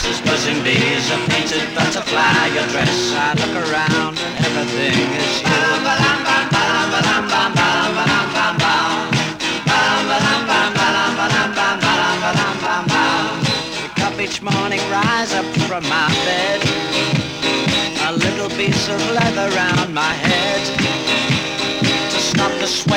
roses, buzzing bees, a painted butterfly, your dress. I look around and everything is you. Wake up each morning, rise up from my bed, a little piece of leather round my head to stop the sweat